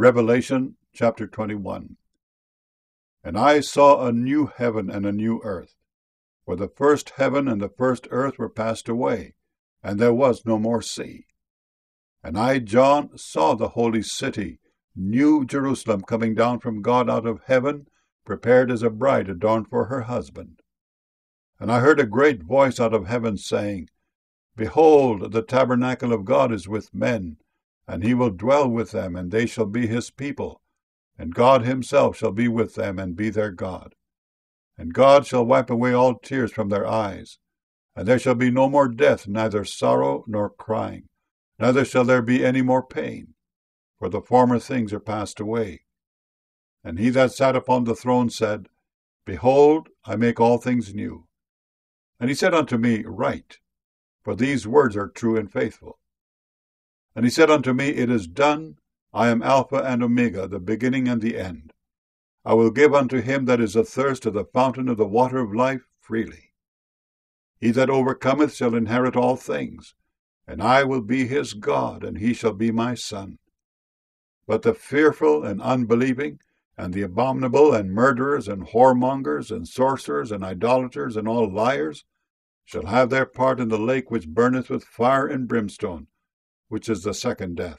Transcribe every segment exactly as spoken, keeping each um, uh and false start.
Revelation chapter twenty-one. And I saw a new heaven and a new earth, for the first heaven and the first earth were passed away, and there was no more sea. And I, John, saw the holy city, New Jerusalem, coming down from God out of heaven, prepared as a bride adorned for her husband. And I heard a great voice out of heaven saying, Behold, the tabernacle of God is with men, and he will dwell with them, and they shall be his people, and God himself shall be with them and be their God. And God shall wipe away all tears from their eyes, and there shall be no more death, neither sorrow nor crying, neither shall there be any more pain, for the former things are passed away. And he that sat upon the throne said, Behold, I make all things new. And he said unto me, Write, for these words are true and faithful. And he said unto me, It is done. I am Alpha and Omega, the beginning and the end. I will give unto him that is athirst of the fountain of the water of life freely. He that overcometh shall inherit all things, and I will be his God, and he shall be my son. But the fearful and unbelieving, and the abominable, and murderers, and whoremongers, and sorcerers, and idolaters, and all liars, shall have their part in the lake which burneth with fire and brimstone, which is the second death.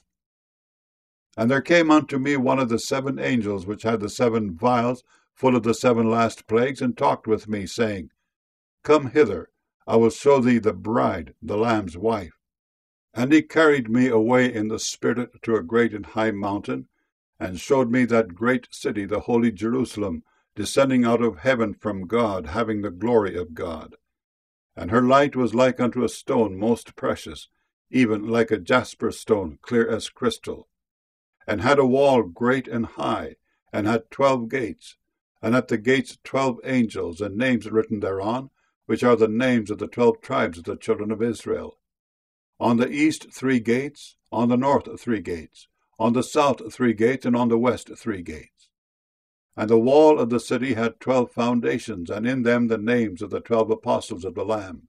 And there came unto me one of the seven angels which had the seven vials full of the seven last plagues, and talked with me, saying, Come hither, I will show thee the bride, the Lamb's wife. And he carried me away in the Spirit to a great and high mountain, and showed me that great city, the holy Jerusalem, descending out of heaven from God, having the glory of God. And her light was like unto a stone most precious, even like a jasper stone, clear as crystal, and had a wall great and high, and had twelve gates, and at the gates twelve angels, and names written thereon, which are the names of the twelve tribes of the children of Israel. On the east three gates, on the north three gates, on the south three gates, and on the west three gates. And the wall of the city had twelve foundations, and in them the names of the twelve apostles of the Lamb.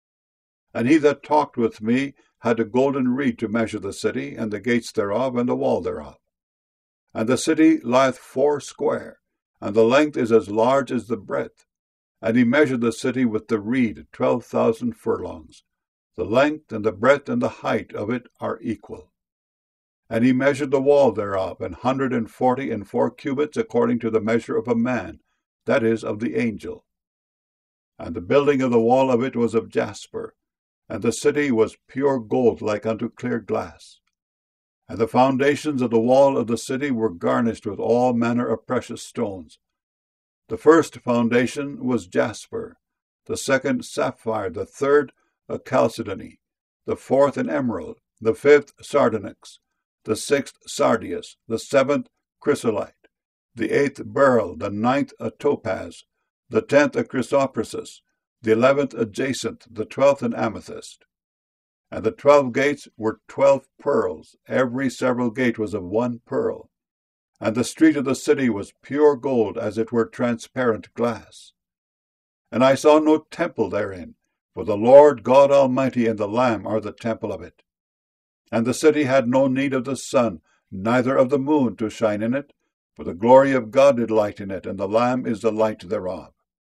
And he that talked with me had a golden reed to measure the city, and the gates thereof, and the wall thereof. And the city lieth four square, and the length is as large as the breadth. And he measured the city with the reed twelve thousand furlongs. The length and the breadth and the height of it are equal. And he measured the wall thereof, an hundred and forty and four cubits, according to the measure of a man, that is, of the angel. And the building of the wall of it was of jasper, and the city was pure gold like unto clear glass. And the foundations of the wall of the city were garnished with all manner of precious stones. The first foundation was jasper, the second sapphire, the third a chalcedony, the fourth an emerald, the fifth sardonyx, the sixth sardius, the seventh chrysolite, the eighth beryl, the ninth a topaz, the tenth a chrysoprasus, the eleventh a jacinth, the twelfth an amethyst. And the twelve gates were twelve pearls, every several gate was of one pearl. And the street of the city was pure gold, as it were transparent glass. And I saw no temple therein, for the Lord God Almighty and the Lamb are the temple of it. And the city had no need of the sun, neither of the moon to shine in it, for the glory of God did lighten it, and the Lamb is the light thereof.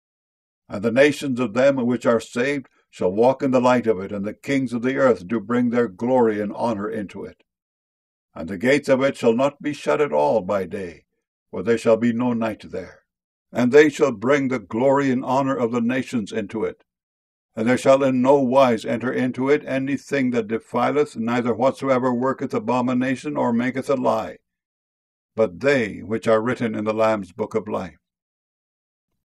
And the nations of them which are saved shall walk in the light of it, and the kings of the earth do bring their glory and honor into it. And the gates of it shall not be shut at all by day, for there shall be no night there. And they shall bring the glory and honor of the nations into it. And there shall in no wise enter into it anything that defileth, neither whatsoever worketh abomination or maketh a lie, but they which are written in the Lamb's book of life.